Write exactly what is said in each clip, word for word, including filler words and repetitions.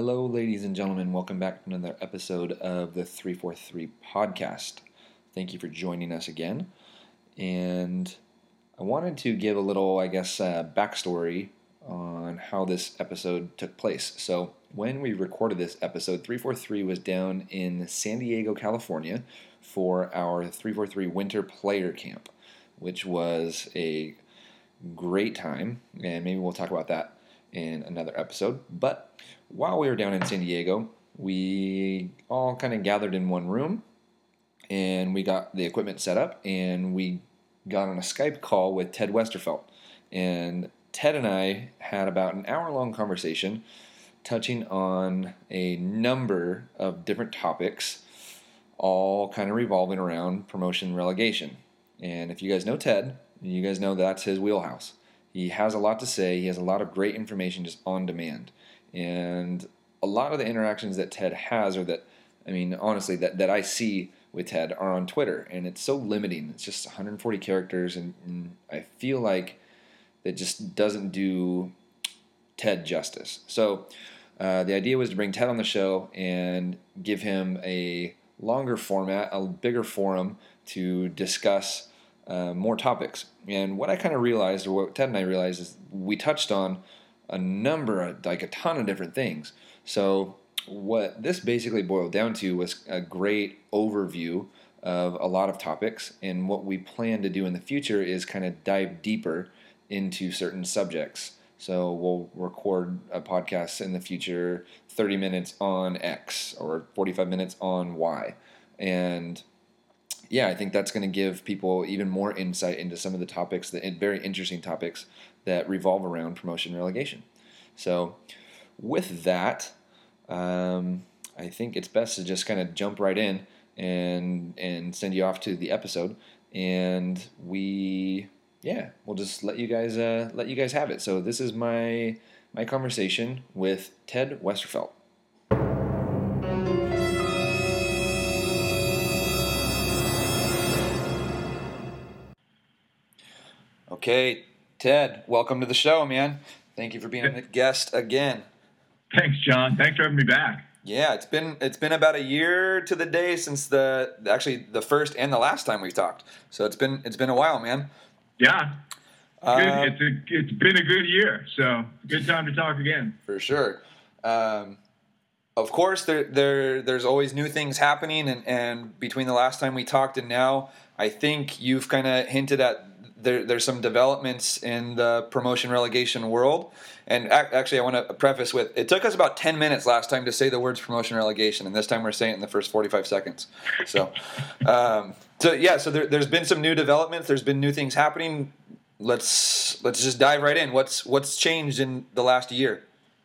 Hello, ladies and gentlemen. Welcome back to another episode of the three forty-three podcast. Thank you for joining us again. And I wanted to give a little, I guess, uh, backstory on how this episode took place. So when we recorded this episode, three forty-three was down in San Diego, California for our three forty-three Winter Player Camp, which was a great time. And maybe we'll talk about that in another episode. But while we were down in San Diego, we all kind of gathered in one room and we got the equipment set up and we got on a Skype call with Ted Westerfelt. And Ted and I had about an hour-long conversation touching on a number of different topics, all kind of revolving around promotion relegation. And if you guys know Ted, you guys know that's his wheelhouse. He has a lot to say. He has a lot of great information just on demand. And a lot of the interactions that Ted has, or that, I mean, honestly, that, that I see with Ted are on Twitter. And it's so limiting. It's just one hundred forty characters. And, and I feel like that just doesn't do Ted justice. So uh, the idea was to bring Ted on the show and give him a longer format, a bigger forum to discuss Uh, more topics. And what I kind of realized, or what Ted and I realized, is we touched on a number of, like a ton of different things. So what this basically boiled down to was a great overview of a lot of topics. And what we plan to do in the future is kind of dive deeper into certain subjects. So we'll record a podcast in the future, thirty minutes on X or forty-five minutes on Y. And yeah, I think that's going to give people even more insight into some of the topics, that very interesting topics that revolve around promotion relegation. So with that, um, I think it's best to just kind of jump right in and and send you off to the episode, and we yeah we'll just let you guys uh, let you guys have it. So this is my my conversation with Ted Westerfelt. Okay, Ted, welcome to the show, man. Thank you for being a guest again. Thanks, John. Thanks for having me back. Yeah, it's been it's been about a year to the day since the actually the first and the last time we've talked. So it's been it's been a while, man. Yeah, um, good. It's a, it's been a good year, so good time to talk again. For sure. Um, of course, there there there's always new things happening, and, and between the last time we talked and now, I think you've kind of hinted at. There, there's some developments in the promotion relegation world. And actually, I want to preface with, it took us about ten minutes last time to say the words promotion relegation, and this time we're saying it in the first forty-five seconds. So, um, so yeah, so there, there's been some new developments. There's been new things happening. Let's let's just dive right in. What's what's changed in the last year?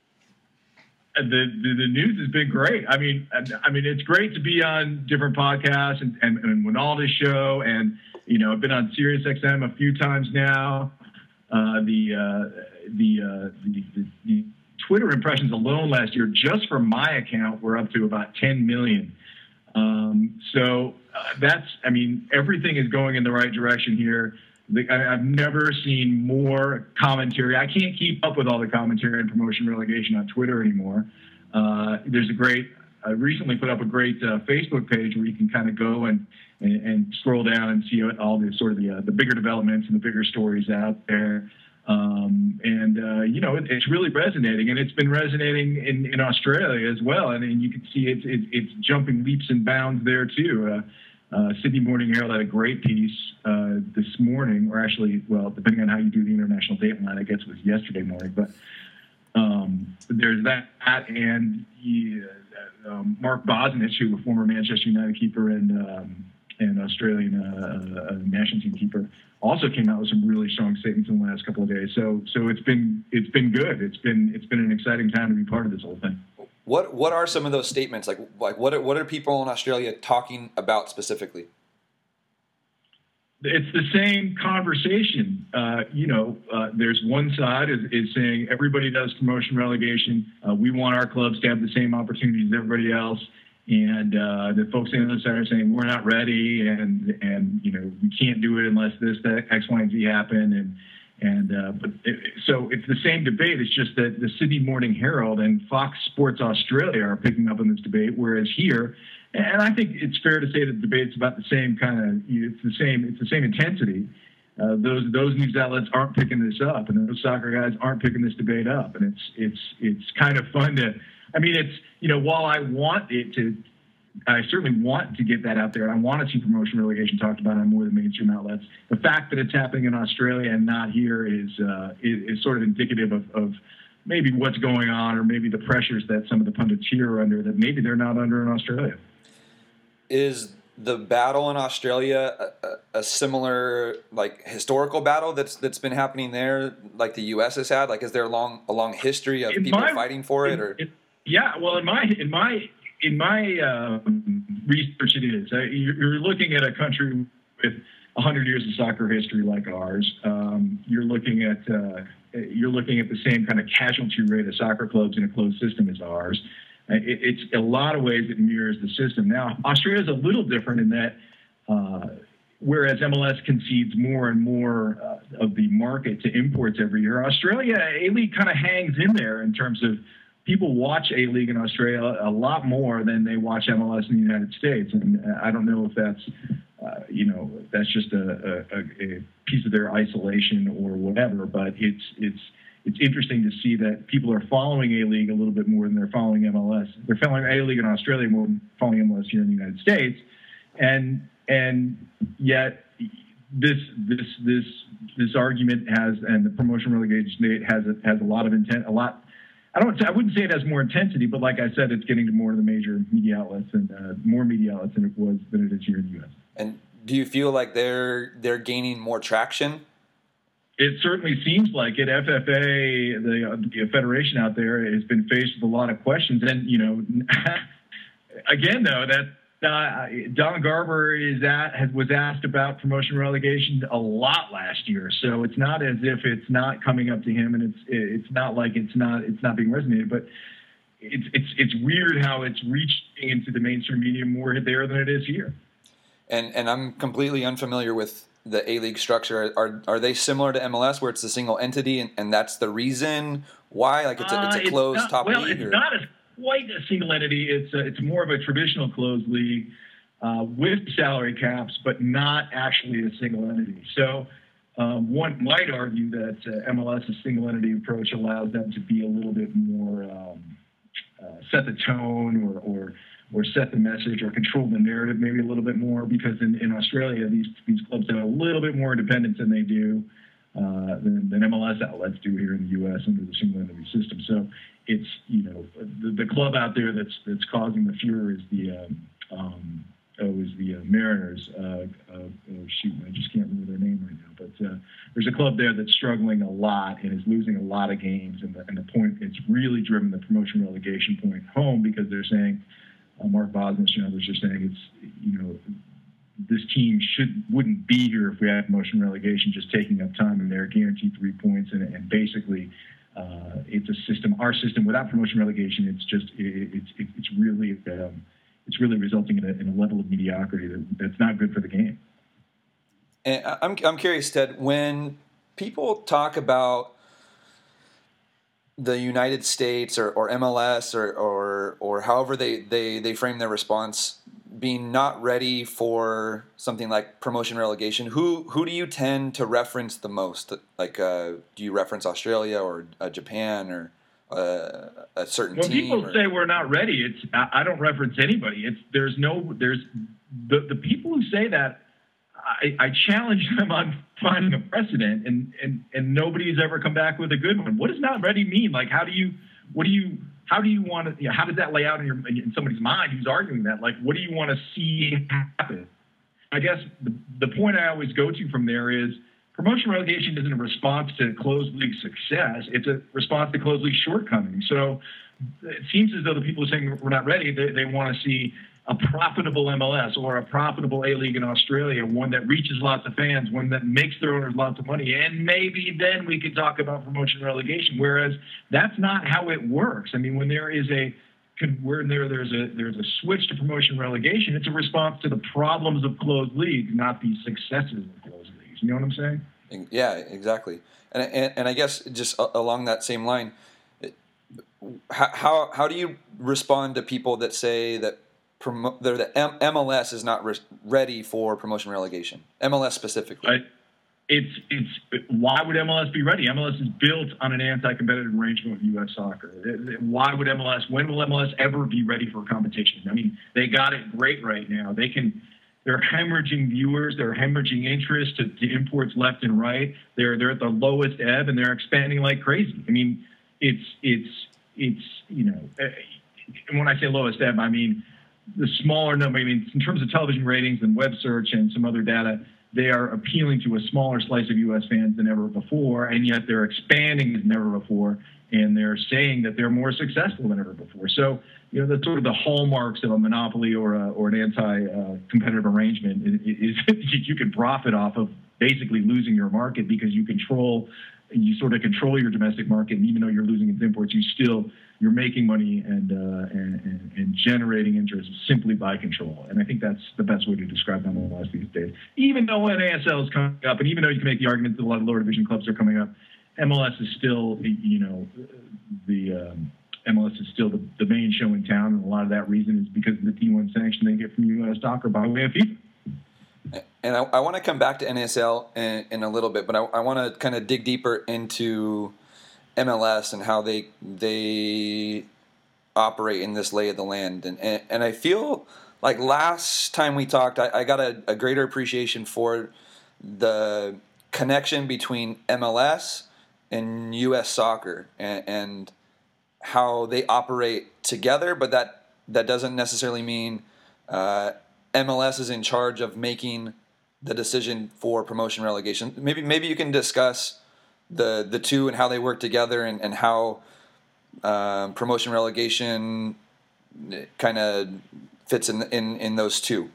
The, the the news has been great. I mean, I mean, it's great to be on different podcasts and, and, and Winalda's show, and you know, I've been on Sirius X M a few times now. Uh, the, uh, the, uh, the, the the Twitter impressions alone last year, just for my account, were up to about ten million. Um, so uh, that's, I mean, everything is going in the right direction here. The, I, I've never seen more commentary. I can't keep up with all the commentary and promotion relegation on Twitter anymore. Uh, there's a great, I recently put up a great uh, Facebook page where you can kind of go and And, and scroll down and see all the sort of the, uh, the bigger developments and the bigger stories out there. Um, and, uh, you know, it, it's really resonating, and it's been resonating in, in Australia as well. And, and you can see it's, it, it's jumping leaps and bounds there too. Uh, uh, Sydney Morning Herald had a great piece uh, this morning, or actually, well, depending on how you do the international date line, I guess it was yesterday morning. But um, there's that, and he, uh, um, Mark Bosnich, who a former Manchester United keeper and um, and Australian uh, uh, national team keeper, also came out with some really strong statements in the last couple of days. So, so it's been it's been good. It's been it's been an exciting time to be part of this whole thing. What what are some of those statements? Like like what are, what are people in Australia talking about specifically? It's the same conversation. Uh, you know, uh, there's one side is, is saying everybody does promotion relegation. Uh, we want our clubs to have the same opportunities as everybody else. And uh, the folks on the other side are saying we're not ready, and and you know we can't do it unless this, that, X, Y, and Z happen. And And uh, but it, so it's the same debate. It's just that the Sydney Morning Herald and Fox Sports Australia are picking up on this debate, whereas here, and I think it's fair to say that the debate's about the same kind of. It's the same. It's the same intensity. Uh, those those news outlets aren't picking this up, and those soccer guys aren't picking this debate up. And it's it's it's kind of fun to. I mean, it's you know, while I want it to. I certainly want to get that out there. I want to see promotion relegation talked about on more of the mainstream outlets. The fact that it's happening in Australia and not here is uh, is, is sort of indicative of, of maybe what's going on, or maybe the pressures that some of the pundits here are under that maybe they're not under in Australia. Is the battle in Australia a, a, a similar like historical battle that's that's been happening there, like the U S has had? Like, is there a long a long history of in people my, fighting for it? In, Or in, yeah, well, in my in my In my uh, research, it is. Uh, you're looking at a country with one hundred years of soccer history like ours. Um, you're looking at uh, you're looking at the same kind of casualty rate of soccer clubs in a closed system as ours. Uh, it, it's a lot of ways it mirrors the system. Now, Australia is a little different in that, uh, whereas M L S concedes more and more uh, of the market to imports every year, Australia A-League kind of hangs in there in terms of. People watch A-League in Australia a lot more than they watch M L S in the United States. And I don't know if that's, uh, you know, that's just a, a, a piece of their isolation or whatever, but it's, it's, it's interesting to see that people are following A-League a little bit more than they're following M L S. They're following A-League in Australia more than following M L S here in the United States. And, and yet this, this, this, this argument has, and the promotion relegation debate has, a, has a lot of intent, a lot, I don't. I wouldn't say it has more intensity, but like I said, it's getting to more of the major media outlets and uh, more media outlets than it was than it is here in the U S. And do you feel like they're they're gaining more traction? It certainly seems like it. F F A, the, uh, the federation out there, has been faced with a lot of questions, and you know, again though that. Uh, Don Garber is at, has, was asked about promotion relegation a lot last year, so it's not as if it's not coming up to him, and it's it's not like it's not it's not being resonated. But it's it's it's weird how it's reaching into the mainstream media more there than it is here. And and I'm completely unfamiliar with the A-League structure. Are are they similar to M L S, where it's a single entity, and, and that's the reason why? Like it's a it's a closed uh, it's not, top well, league. Well, it's or? not as quite a single entity. It's a, it's more of a traditional closed league uh, with salary caps, but not actually a single entity. So um, one might argue that uh, M L S's single entity approach allows them to be a little bit more um, uh, set the tone or, or or set the message or control the narrative maybe a little bit more, because in, in Australia these these clubs have a little bit more independence than they do uh, than, than M L S outlets do here in the U S under the single entity system. So it's, you know, the, the club out there that's that's causing the furor is the um, um, oh is the uh, Mariners. Uh, uh, oh shoot, I just can't remember their name right now. But uh, there's a club there that's struggling a lot and is losing a lot of games. And the, and the point, it's really driven the promotion relegation point home, because they're saying, uh, Mark Bosnich and others are saying it's, you know, this team should wouldn't be here if we had promotion relegation, just taking up time, and they're guaranteed three points and, and basically. Uh, it's a system. Our system without promotion relegation, it's just it, it's it, it's really um, it's really resulting in a, in a level of mediocrity that, that's not good for the game. And I'm I'm curious, Ted, when people talk about the United States or, or M L S or, or or however they, they, they frame their response being not ready for something like promotion relegation, who who do you tend to reference the most? Like, uh, do you reference Australia or uh, Japan or uh, a certain when team? When people or? say we're not ready, it's I, I don't reference anybody. It's there's no there's the the people who say that. I, I challenge them on finding a precedent, and, and, and nobody's ever come back with a good one. What does not ready mean? Like, how do you, what do you, how do you want to, you know, how does that lay out in your, in somebody's mind who's arguing that? Like, what do you want to see happen? I guess the, the point I always go to from there is promotion relegation isn't a response to closed league success. It's a response to closed league shortcomings. So it seems as though the people who are saying we're not ready, they, they want to see a profitable M L S or a profitable A-League in Australia, one that reaches lots of fans, one that makes their owners lots of money, and maybe then we can talk about promotion relegation, whereas that's not how it works. I mean, when there is a when there there's a there's a switch to promotion relegation, it's a response to the problems of closed leagues, not the successes of closed leagues. You know what I'm saying? Yeah, exactly. And and, and I guess just along that same line, how, how how do you respond to people that say that promo, that M L S is not re- ready for promotion relegation? M L S specifically. I, it's it's why would M L S be ready? M L S is built on an anti-competitive arrangement with U S Soccer. Why would M L S? When will M L S ever be ready for competition? I mean, they got it great right now. They can. They're hemorrhaging viewers. They're hemorrhaging interest to, to imports left and right. They're they're at the lowest ebb, and they're expanding like crazy. I mean, it's it's it's you know, when I say lowest ebb, I mean the smaller number. I mean, in terms of television ratings and web search and some other data, they are appealing to a smaller slice of U S fans than ever before, and yet they're expanding as never before, and they're saying that they're more successful than ever before. So, you know, that's sort of the hallmarks of a monopoly or a, or an anti-competitive uh, arrangement is, is you can profit off of basically losing your market because you control, you sort of control your domestic market, and even though you're losing its imports, you still you're making money and, uh, and, and and generating interest simply by control. And I think that's the best way to describe M L S these days. Even though N A S L is coming up, and even though you can make the argument that a lot of lower division clubs are coming up, M L S is still, you know, the um, M L S is still the, the main show in town, and a lot of that reason is because of the D one sanction they get from U S Soccer by way of FIFA. And I, I want to come back to N A S L in, in a little bit, but I, I want to kind of dig deeper into M L S and how they they operate in this lay of the land. And and, and I feel like last time we talked, I, I got a, a greater appreciation for the connection between M L S and U S Soccer and, and how they operate together, but that, that doesn't necessarily mean uh, M L S is in charge of making the decision for promotion relegation. Maybe maybe you can discuss the the two and how they work together and, and how um, promotion relegation kind of fits in, in in those two.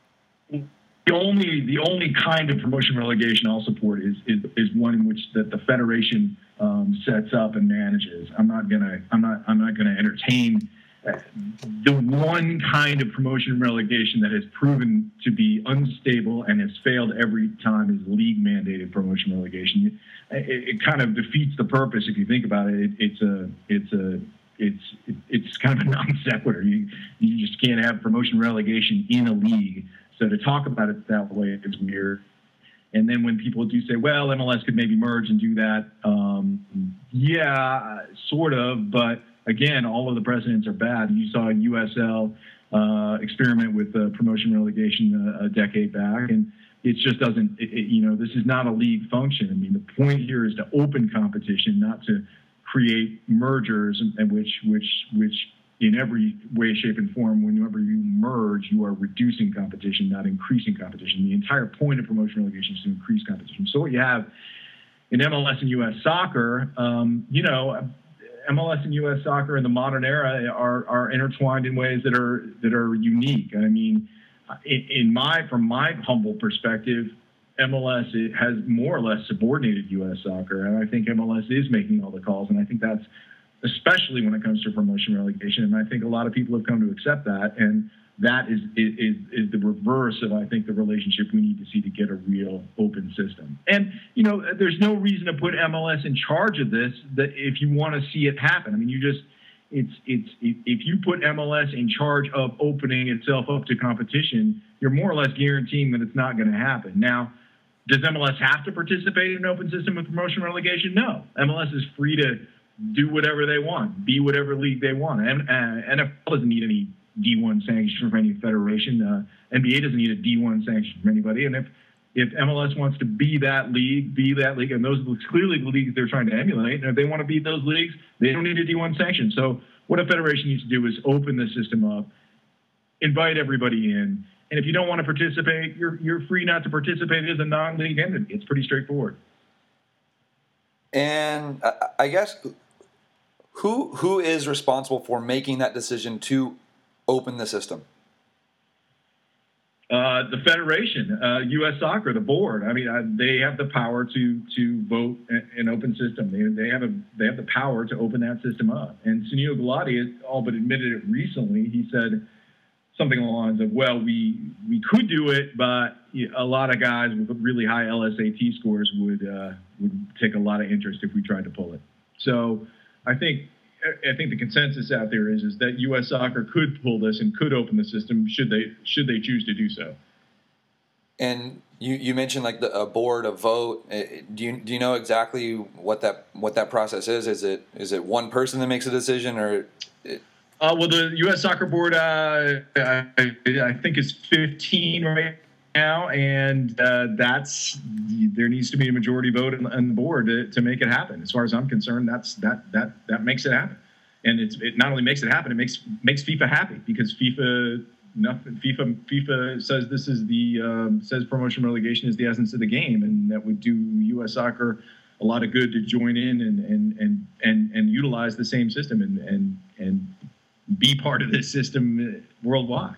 The only the only kind of promotion relegation I'll support is is, is one in which that the federation um, sets up and manages. I'm not gonna I'm not I'm not gonna entertain uh, the one kind of promotion relegation that has proven to be unstable and has failed every time is league mandated promotion relegation. It, it kind of defeats the purpose if you think about it. it it's a it's a it's it, it's kind of a non sequitur. You you just can't have promotion relegation in a league. So to talk about it that way is weird. And then when people do say, well, M L S could maybe merge and do that, um, yeah, sort of. But again, all of the precedents are bad. You saw U S L uh, experiment with uh, promotion relegation a, a decade back, and it just doesn't, it, it, you know, this is not a league function. I mean, the point here is to open competition, not to create mergers, and which, which, which, in every way, shape, and form, whenever you merge, you are reducing competition, not increasing competition. The entire point of promotion relegation is to increase competition. So what you have in M L S and U S Soccer, um, you know, M L S and U S Soccer in the modern era are, are intertwined in ways that are that are unique. I mean, in, in my from my humble perspective, M L S has more or less subordinated U S Soccer, and I think M L S is making all the calls, and I think that's especially when it comes to promotion relegation. And I think a lot of people have come to accept that. And that is, is, is the reverse of, I think, the relationship we need to see to get a real open system. And, you know, there's no reason to put M L S in charge of this, that if you want to see it happen. I mean, you just, it's, it's, if you put M L S in charge of opening itself up to competition, you're more or less guaranteeing that it's not going to happen. Now, does M L S have to participate in an open system with promotion relegation? No. M L S is free to do whatever they want, be whatever league they want. And uh, N F L doesn't need any D one sanction from any federation. Uh, N B A doesn't need a D one sanction from anybody. And if, if M L S wants to be that league, be that league, and those are clearly the leagues they're trying to emulate, and if they want to be those leagues, they don't need a D one sanction. So what a federation needs to do is open the system up, invite everybody in, and if you don't want to participate, you're, you're free not to participate as a non-league entity. It's pretty straightforward. And uh, I guess... Who who is responsible for making that decision to open the system? Uh, the federation, uh, U S Soccer, the board. I mean, uh, they have the power to to vote an open system. They they have a they have the power to open that system up. And Sunil Gulati has all but admitted it recently. He said something along the lines of, well, we we could do it, but a lot of guys with really high L S A T scores would uh, would take a lot of interest if we tried to pull it. So I think I think the consensus out there is is that U S Soccer could pull this and could open the system should they should they choose to do so. And you, you mentioned like the, a board, a vote. Do you do you know exactly what that what that process is? Is it is it one person that makes a decision, or? It... Uh, well, the U S Soccer Board, uh, I, I think is fifteen right now, and uh, that's there needs to be a majority vote on, on the board to, to make it happen. As far as I'm concerned, that's that that that makes it happen, and it's it not only makes it happen, it makes makes FIFA happy because FIFA. Nothing. FIFA FIFA says this is the um, says promotion relegation is the essence of the game, and that would do U S Soccer a lot of good to join in and and and and, and utilize the same system and, and and be part of this system worldwide.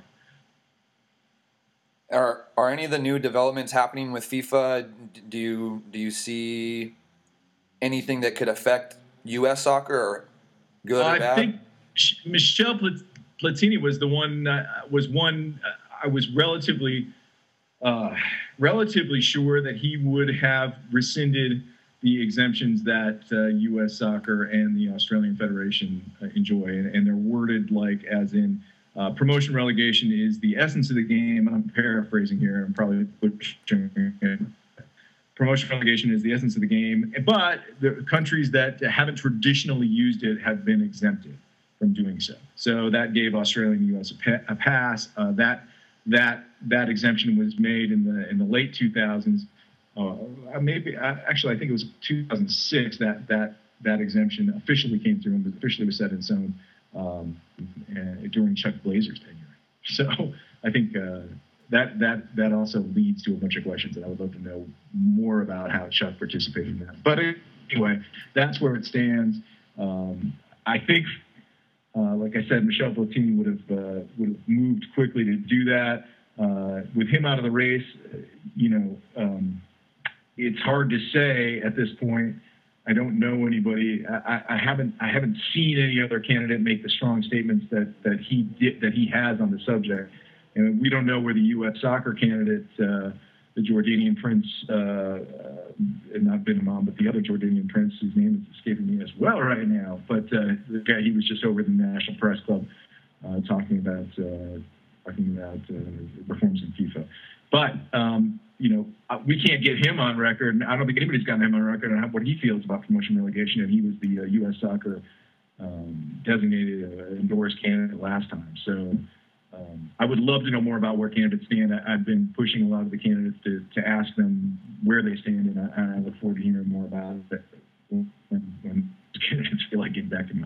Are are any of the new developments happening with FIFA? Do you do you see anything that could affect U S Soccer, or good or I bad? I think Michel Plat- Platini was the one. Uh, was one. Uh, I was relatively, uh, relatively sure that he would have rescinded the exemptions that uh, U S Soccer and the Australian Federation uh, enjoy, and, and they're worded like as in uh, promotion relegation is the essence of the game. I'm paraphrasing here. I'm probably butchering it. Promotion relegation is the essence of the game, but the countries that haven't traditionally used it have been exempted from doing so. So that gave Australia and the U S a, pa- a pass. Uh, that that that exemption was made in the in the late two thousands. Uh, maybe uh, actually, I think it was two thousand six that that that exemption officially came through and was officially was set in stone um, uh, during Chuck Blazer's tenure. So I think uh, that that that also leads to a bunch of questions, and I would love to know more about how Chuck participated in that. But anyway, that's where it stands. Um, I think. Uh, like I said, Michel Platini would have uh, would have moved quickly to do that. Uh, with him out of the race, you know, um, it's hard to say at this point. I don't know anybody. I, I haven't I haven't seen any other candidate make the strong statements that that he did, that he has on the subject. And we don't know where the U S Soccer candidate, uh, the Jordanian prince, uh, uh, not Ben Imam, but the other Jordanian prince, whose name is escaping me as well right now. But uh, the guy, he was just over at the National Press Club uh, talking about uh, talking about uh, reforms in FIFA. But um, you know, we can't get him on record, and I don't think anybody's gotten him on record on what he feels about promotion relegation. And he was the uh, U S Soccer um, designated uh, endorsed candidate last time. So. Um, I would love to know more about where candidates stand. I, I've been pushing a lot of the candidates to, to ask them where they stand, and I, and I look forward to hearing more about it when, when candidates feel like getting back to me.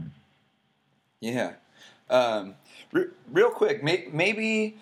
Yeah. Um, re- real quick, may- maybe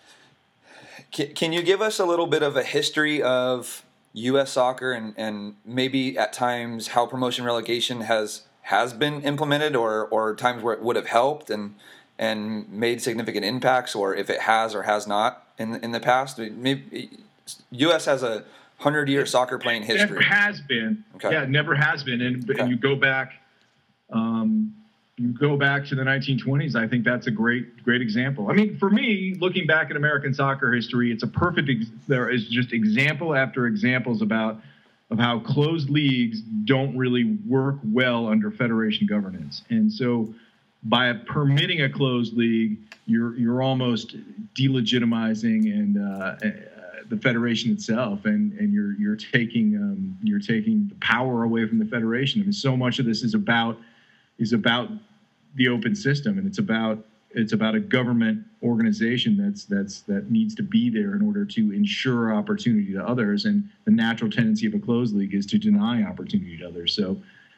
can, can you give us a little bit of a history of U S Soccer and, and maybe at times how promotion relegation has has been implemented, or, or times where it would have helped and and made significant impacts, or if it has or has not in in the past? Maybe U S has a hundred-year soccer playing history. It never has been. Okay. Yeah, it never has been. And, okay. and you go back, um, you go back to the nineteen twenties. I think that's a great, great example. I mean, for me, looking back at American soccer history, it's a perfect. Ex- there is just example after examples about of how closed leagues don't really work well under federation governance, and so. By permitting a closed league, you're you're almost delegitimizing and uh, uh, the federation itself, and, and you're you're taking um, you're taking the power away from the federation. I mean, so much of this is about is about the open system, and it's about it's about a government organization that's that's that needs to be there in order to ensure opportunity to others. And the natural tendency of a closed league is to deny opportunity to others. So.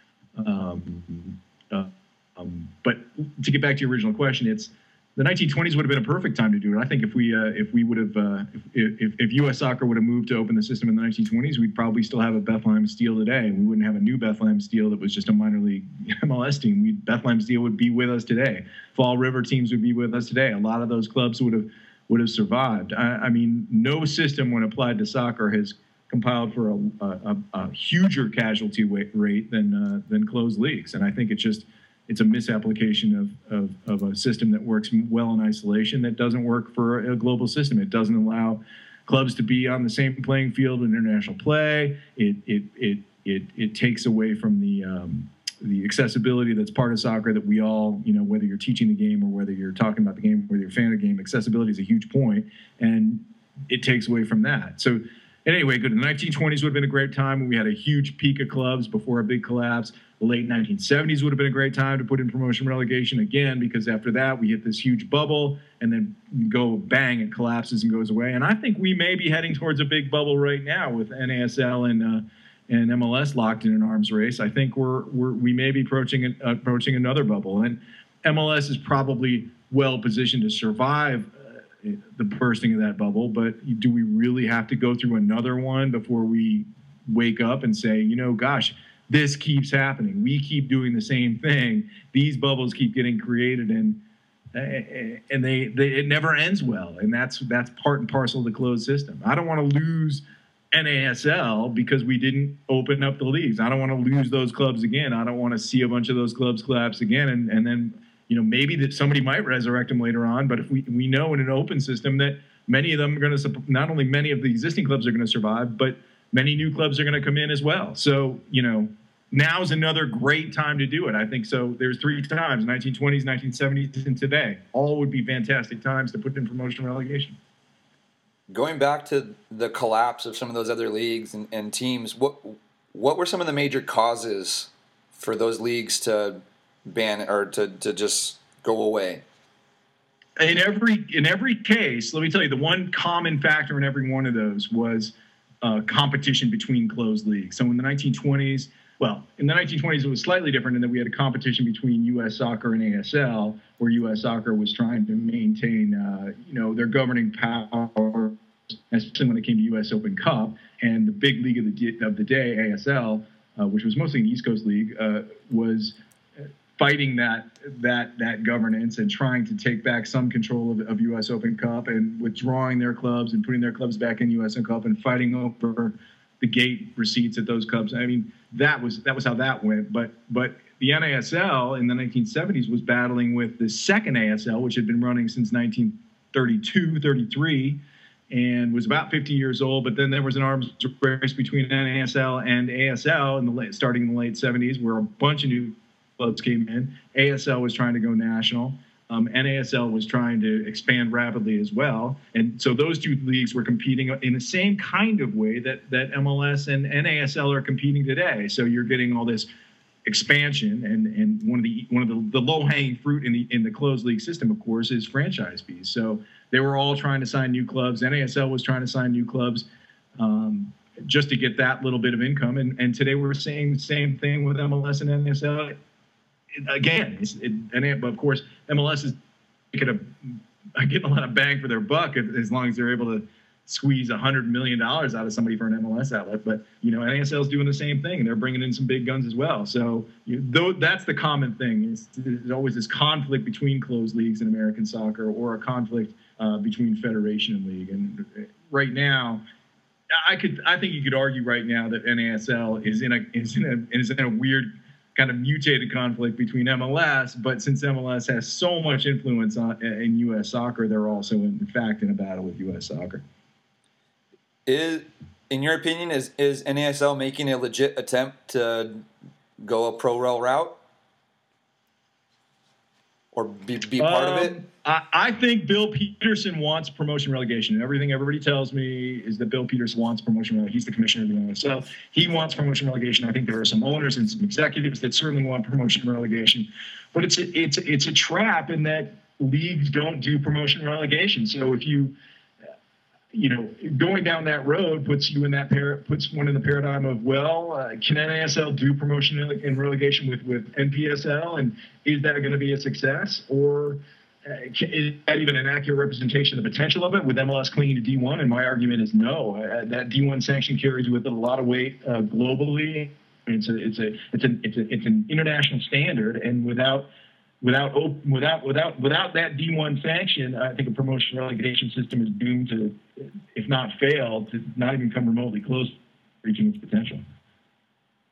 Um, uh, Um, but to get back to your original question, it's the nineteen twenties would have been a perfect time to do it. I think if we uh, if we would have uh, if, if if U S Soccer would have moved to open the system in the nineteen twenties, we'd probably still have a Bethlehem Steel today. We wouldn't have a new Bethlehem Steel that was just a minor league M L S team. We Bethlehem Steel would be with us today. Fall River teams would be with us today. A lot of those clubs would have would have survived. I, I mean, no system when applied to soccer has compiled for a, a, a huger casualty rate than uh, than closed leagues, and I think it's just. it's a misapplication of, of, of a system that works well in isolation that doesn't work for a global system. It doesn't allow clubs to be on the same playing field in international play. It it it it it takes away from the um, the accessibility that's part of soccer that we all, you know, whether you're teaching the game or whether you're talking about the game, whether you're a fan of the game, accessibility is a huge point, and it takes away from that. So anyway, good. The nineteen twenties would have been a great time when we had a huge peak of clubs before a big collapse. The late nineteen seventies would have been a great time to put in promotion relegation again, because after that we hit this huge bubble and then go bang, it collapses and goes away. And I think we may be heading towards a big bubble right now with N A S L and uh, and M L S locked in an arms race. I think we're, we're we may be approaching an, approaching another bubble, and M L S is probably well positioned to survive uh, the bursting of that bubble. But do we really have to go through another one before we wake up and say, you know, gosh, this keeps happening. We keep doing the same thing. These bubbles keep getting created, and and they, they it never ends well. And that's that's part and parcel of the closed system. I don't want to lose N A S L because we didn't open up the leagues. I don't want to lose those clubs again. I don't want to see a bunch of those clubs collapse again. And, and then, you know, maybe that somebody might resurrect them later on. But if we, we know in an open system that many of them are going to, not only many of the existing clubs are going to survive, but many new clubs are going to come in as well. So, you know, now's another great time to do it. I think so. There's three times, nineteen twenties, nineteen seventies, and today. All would be fantastic times to put in promotion relegation. Going back to the collapse of some of those other leagues and, and teams, what what were some of the major causes for those leagues to ban or to, to just go away? In every in every case, let me tell you, the one common factor in every one of those was uh, competition between closed leagues. So in the nineteen twenties, well, in the nineteen twenties, it was slightly different in that we had a competition between U S Soccer and A S L, where U S Soccer was trying to maintain, uh, you know, their governing power, especially when it came to U S Open Cup. And the big league of the of the day, A S L, uh, which was mostly an East Coast league, uh, was fighting that that that governance and trying to take back some control of, of U S Open Cup and withdrawing their clubs and putting their clubs back in U S Open Cup and fighting over the gate receipts at those clubs. I mean, that was that was how that went. But but the N A S L in the nineteen seventies was battling with the second A S L, which had been running since nineteen thirty-two, thirty-three, and was about fifty years old. But then there was an arms race between N A S L and A S L in the late, starting in the late seventies, where a bunch of new clubs came in. A S L was trying to go national. Um, N A S L was trying to expand rapidly as well. And so those two leagues were competing in the same kind of way that, that M L S and N A S L are competing today. So you're getting all this expansion, and, and one of the one of the, the low-hanging fruit in the in the closed league system, of course, is franchise fees. So they were all trying to sign new clubs. N A S L was trying to sign new clubs um, just to get that little bit of income. And, and today we're seeing the same thing with M L S and N A S L. Again, it's, it, and of course, M L S is getting a, getting a lot of bang for their buck as long as they're able to squeeze one hundred million dollars out of somebody for an M L S outlet. But, you know, N A S L is doing the same thing, and they're bringing in some big guns as well. So you, though, that's the common thing. It's, there's always this conflict between closed leagues in American soccer, or a conflict uh, between federation and league. And right now, I could, I think you could argue right now that N A S L is in a is in a is in a weird kind of mutated conflict between M L S, but since M L S has so much influence on in U S soccer, they're also in, in fact in a battle with U S soccer. Is, in your opinion, is is N A S L making a legit attempt to go a pro rel route, or be, be part um, of it? I, I think Bill Peterson wants promotion relegation, and everything everybody tells me is that Bill Peterson wants promotion relegation. He's the commissioner of the N A S L. He wants promotion relegation. I think there are some owners and some executives that certainly want promotion relegation, but it's a, it's it's a trap in that leagues don't do promotion relegation. So if you you know, going down that road puts you in that par- puts one in the paradigm of, well, uh, can N A S L do promotion and relegation with, with N P S L, and is that going to be a success, or uh, can, is that even an accurate representation of the potential of it with M L S clinging to D one? And my argument is no. Uh, that D one sanction carries with it a lot of weight uh, globally. It's a it's a it's a it's a it's an international standard, and without Without without without without that D one sanction, I think a promotion relegation system is doomed to, if not fail, to not even come remotely close to reaching its potential.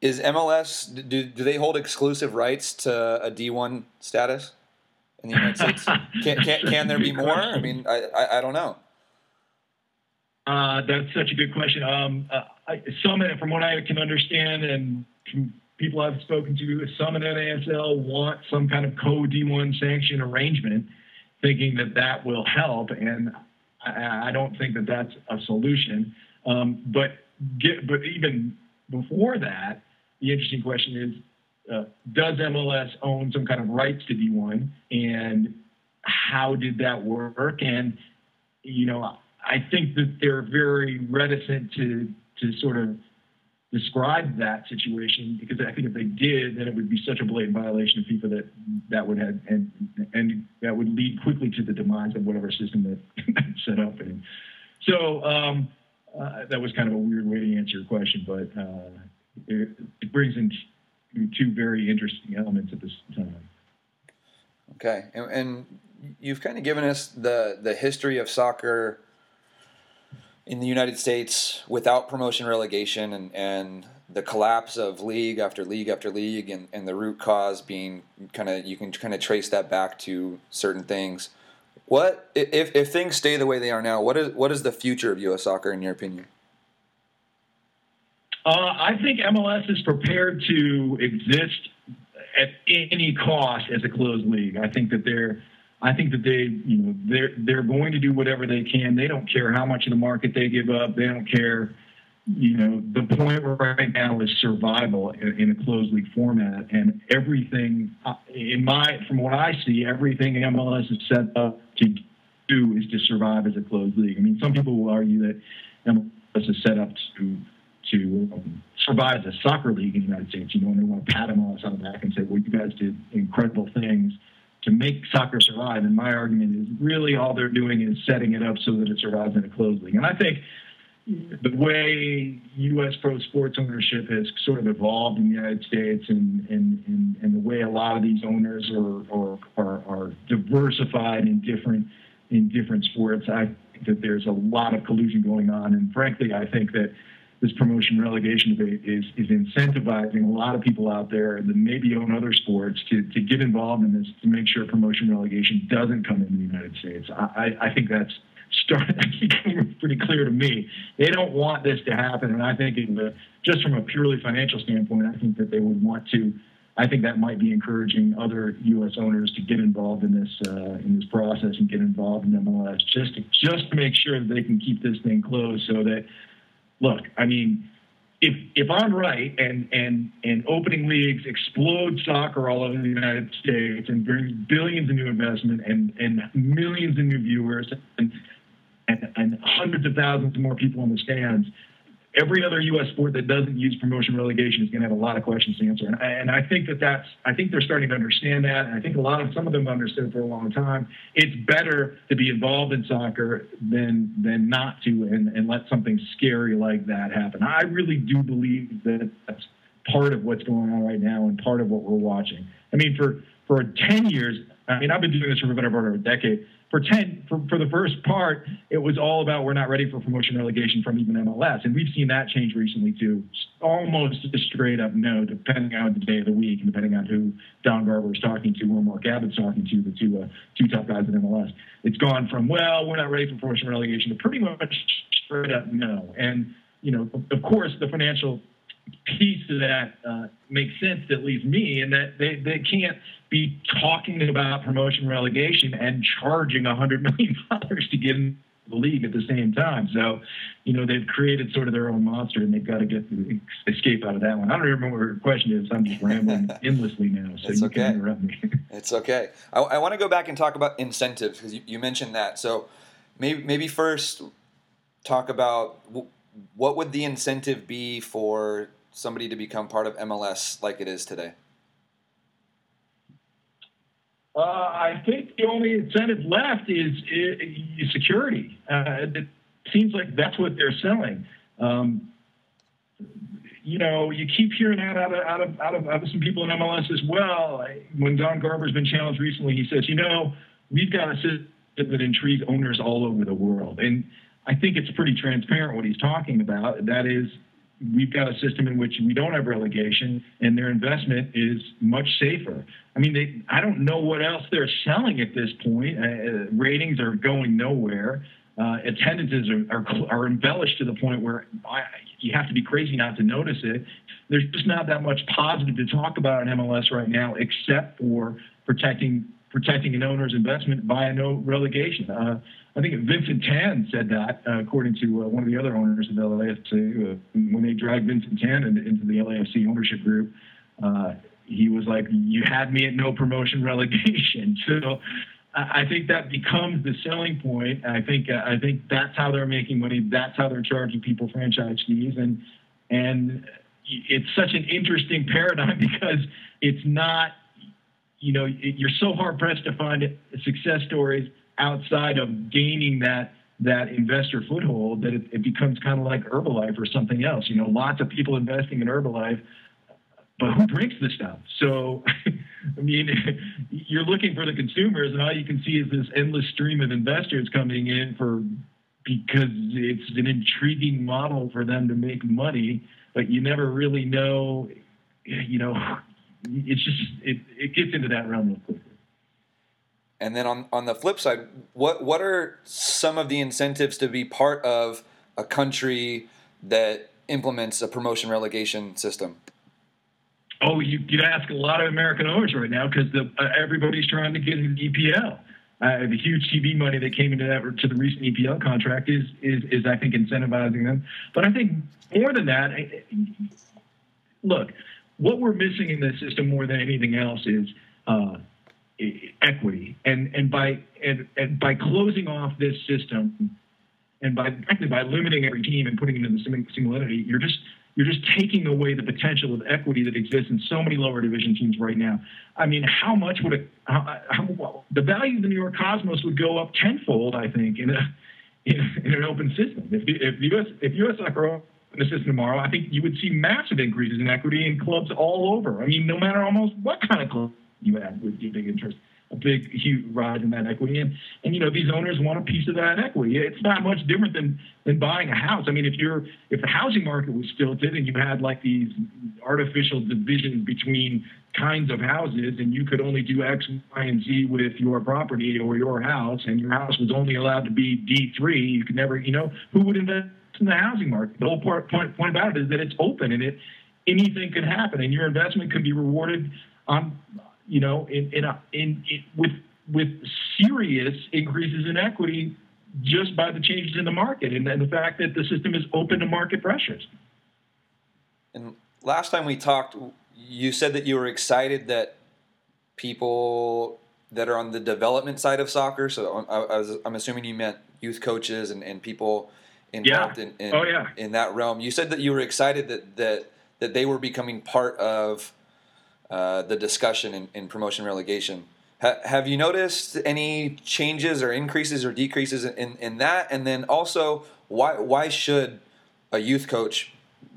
Is M L S, do, do they hold exclusive rights to a D one status in the United States? Can, can, can there be more? I mean, I, I, I don't know. Uh, that's such a good question. Um, uh, I, some, from what I can understand, and from people I've spoken to, some in N A S L want some kind of co-D one sanction arrangement, thinking that that will help, and I, I don't think that that's a solution. Um, but get, but even before that, the interesting question is, uh, does M L S own some kind of rights to D one, and how did that work? And, you know, I think that they're very reticent to to sort of describe that situation, because I think if they did, then it would be such a blatant violation of FIFA that that would have and and that would lead quickly to the demise of whatever system that that's set up. And so um, uh, that was kind of a weird way to answer your question, but uh, it, it brings in two very interesting elements at this time. Okay, and, and you've kind of given us the the history of soccer in the United States without promotion relegation, and, and the collapse of league after league after league, and, and the root cause being kind of, you can kind of trace that back to certain things. What if if things stay the way they are now? What is what is the future of U S soccer in your opinion? Uh, I think M L S is prepared to exist at any cost as a closed league. I think that they're I think that they, you know, they're they're going to do whatever they can. They don't care how much of the market they give up. They don't care. You know, the point right now is survival in, in a closed league format, and everything in my, from what I see, everything M L S is set up to do is to survive as a closed league. I mean, some people will argue that M L S is set up to to um, survive as a soccer league in the United States. You know, and they want to pat M L S on the back and say, "Well, you guys did incredible things to make soccer survive." And my argument is really all they're doing is setting it up so that it survives in a closed league. And I think the way U S pro sports ownership has sort of evolved in the United States, and, and, and, and the way a lot of these owners are, are, are, are diversified in different, in different sports, I think that there's a lot of collusion going on. And frankly, I think that this promotion relegation debate is, is incentivizing a lot of people out there that maybe own other sports to, to get involved in this, to make sure promotion relegation doesn't come into the United States. I, I think that's starting to become pretty clear to me. They don't want this to happen, and I think in the, just from a purely financial standpoint, I think that they would want to. I think that might be encouraging other U S owners to get involved in this uh, in this process and get involved in M L S just to, just to make sure that they can keep this thing closed, so that. Look, I mean, if if I'm right, and and and opening leagues explode soccer all over the United States and bring billions of new investment and, and millions of new viewers and, and and hundreds of thousands of more people in the stands, every other U S sport that doesn't use promotion relegation is going to have a lot of questions to answer. And I, and I think that that's, I think they're starting to understand that. And I think a lot of, some of them understood for a long time. It's better to be involved in soccer than, than not to, and, and let something scary like that happen. I really do believe that that's part of what's going on right now and part of what we're watching. I mean, for, for ten years, I mean, I've been doing this for a better part of a decade. For ten, for, for the first part, it was all about we're not ready for promotion relegation from even M L S, and we've seen that change recently too. Almost a straight up no, depending on the day of the week and depending on who Don Garber is talking to or Mark Abbott's talking to, the two uh, two top guys at M L S. It's gone from well, we're not ready for promotion relegation to pretty much straight up no. And you know, of course, the financial piece of that uh, makes sense, that leaves me, and that they, they can't be talking about promotion relegation and charging one hundred million dollars to get in the league at the same time. So, you know, they've created sort of their own monster, and they've got to get escape out of that one. I don't remember what your question is. I'm just rambling endlessly now, so it's you okay. can interrupt me. It's okay. I, I want to go back and talk about incentives, because you, you mentioned that. So maybe maybe first talk about w- what would the incentive be for somebody to become part of M L S like it is today? Uh, I think the only incentive left is, is security. Uh, it seems like that's what they're selling. Um, you know, you keep hearing that out of, out of out of out of some people in M L S as well. When Don Garber's been challenged recently, he says, "You know, we've got a system that intrigues owners all over the world," and I think it's pretty transparent what he's talking about. That is, we've got a system in which we don't have relegation, and their investment is much safer. I mean, they, I don't know what else they're selling at this point. Uh, ratings are going nowhere. Uh, attendances are, are are embellished to the point where I, you have to be crazy not to notice it. There's just not that much positive to talk about in M L S right now, except for protecting protecting an owner's investment via no relegation. Uh, I think Vincent Tan said that, uh, according to uh, one of the other owners of the L A F C, uh, when they dragged Vincent Tan into, into the L A F C ownership group. Uh, he was like, "You had me at no promotion relegation." So I think that becomes the selling point. I think uh, I think that's how they're making money. That's how they're charging people franchise fees, and and it's such an interesting paradigm because it's not, you know, you're so hard pressed to find success stories outside of gaining that that investor foothold that it, it becomes kind of like Herbalife or something else. You know, lots of people investing in Herbalife, but who drinks the stuff? So, I mean, you're looking for the consumers, and all you can see is this endless stream of investors coming in for because it's an intriguing model for them to make money, but you never really know, you know, it's just, it, it gets into that realm real quickly. And then on, on the flip side, what what are some of the incentives to be part of a country that implements a promotion relegation system? Oh, you, you'd ask a lot of American owners right now because uh, everybody's trying to get into the E P L. Uh, the huge T V money that came into that to the recent E P L contract is is is I think incentivizing them. But I think more than that, look, what we're missing in this system more than anything else is uh, equity, and and by and, and by closing off this system, and by actually by limiting every team and putting it in the single entity, you're just you're just taking away the potential of equity that exists in so many lower division teams right now. I mean, how much would it? How, how, the value of the New York Cosmos would go up tenfold, I think, in a in, in an open system. If if U S if U S Soccer opened the system tomorrow, I think you would see massive increases in equity in clubs all over. I mean, no matter almost what kind of club you had would be big interest. A big, huge rise in that equity. And, and, you know, these owners want a piece of that equity. It's not much different than, than buying a house. I mean, if you're, if the housing market was stilted and you had like these artificial divisions between kinds of houses and you could only do X, Y, and Z with your property or your house, and your house was only allowed to be D three, you could never, you know, who would invest in the housing market? The whole part, point, point about it is that it's open and it, anything can happen, and your investment could be rewarded on, you know, in in, a, in in with with serious increases in equity just by the changes in the market and, and the fact that the system is open to market pressures. And last time we talked, you said that you were excited that people that are on the development side of soccer, so I, I was, I'm assuming you meant youth coaches and, and people involved yeah. in in, oh, yeah. in that realm. You said that you were excited that that, that they were becoming part of Uh, the discussion in, in promotion relegation. Ha- have you noticed any changes or increases or decreases in, in that? And then also, why why should a youth coach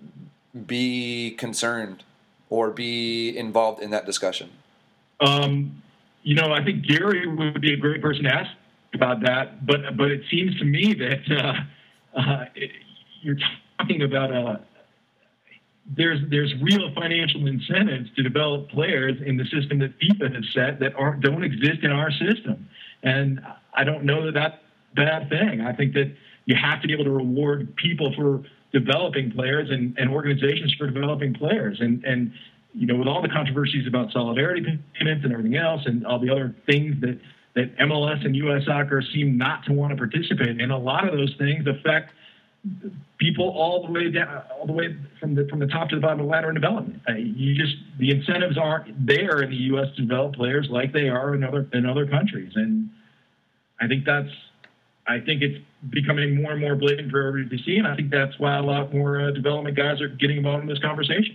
be concerned or be involved in that discussion? Um, you know, I think Gary would be a great person to ask about that. But but it seems to me that uh, uh, it, you're talking about a There's there's real financial incentives to develop players in the system that FIFA has set that aren't don't exist in our system, and I don't know that that's a bad thing. I think that you have to be able to reward people for developing players and, and organizations for developing players, and and you know, with all the controversies about solidarity payments and everything else, and all the other things that that M L S and U S Soccer seem not to want to participate in, a lot of those things affect people all the way down, all the way from the from the top to the bottom of the ladder in development. Uh, you just the incentives aren't there in the U S to develop players like they are in other in other countries, and I think that's I think it's becoming more and more blatant for everybody to see, and I think that's why a lot more uh, development guys are getting involved in this conversation.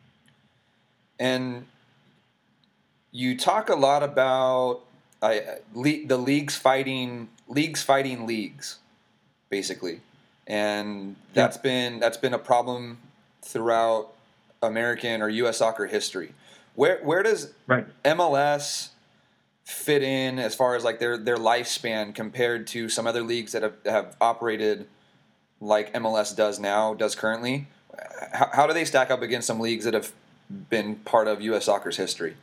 And you talk a lot about uh, le- the leagues fighting leagues fighting leagues, basically. And that's yeah. been that's been a problem throughout American or U S soccer history. Where where does right. M L S fit in as far as like their, their lifespan compared to some other leagues that have, have operated like M L S does now, does currently? How, how do they stack up against some leagues that have been part of U S soccer's history?